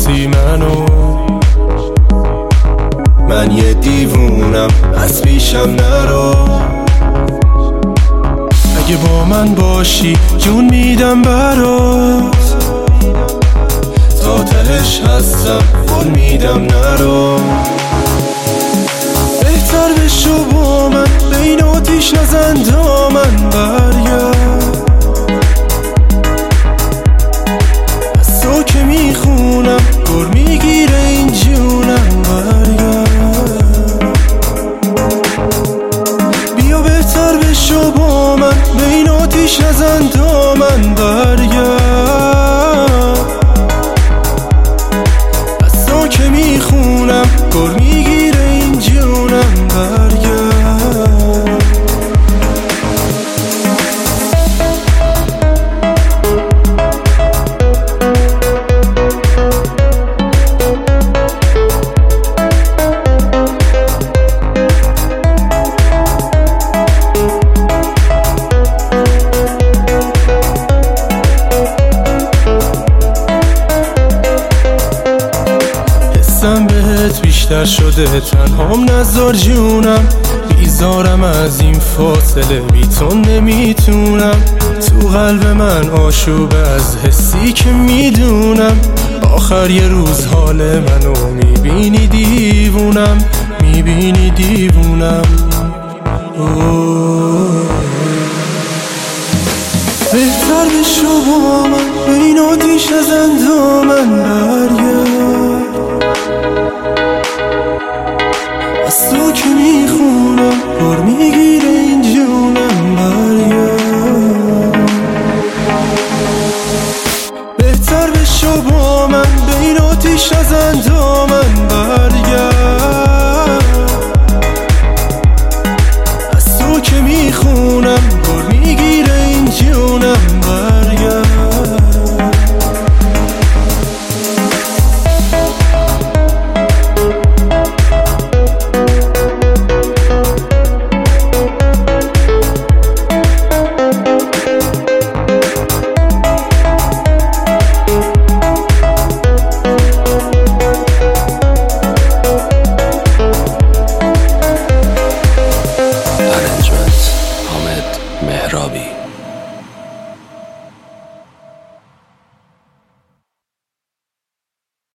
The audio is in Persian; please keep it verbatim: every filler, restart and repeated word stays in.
بشناسی منو. من یه دیوونم از پیشم نرو، اگه با من باشی جون میدم برات، تا تهش هستم قول میدم نرو. بهتر بشو با من، بین آتیش نزن دامن، برگرد از تو که میخونم گر میگیره این جونم، برگرد بیا بهتر بشو با من، بین آتیش نزن دامن، برگرد از تو که میخونم گر میگیره این جونم، برگرد. بهت بیشتر شده، تنهام نذار جونم، بیزارم از این فاصله، بی تو نمیتونم. تو قلب من آشوب از حسی که میدونم، آخر یه روز حال منو میبینی دیوونم، میبینی دیوونم. بهتر بشو با من، بین آتیش نزن دامن، برگرد از تو که میخونم گر میگیره این جونم، برگرد بهتر بشو با من، بین آتیش نزن دامن، برگرد از تو که میخونم گر میگیره این جونم، برگرد. مهرابی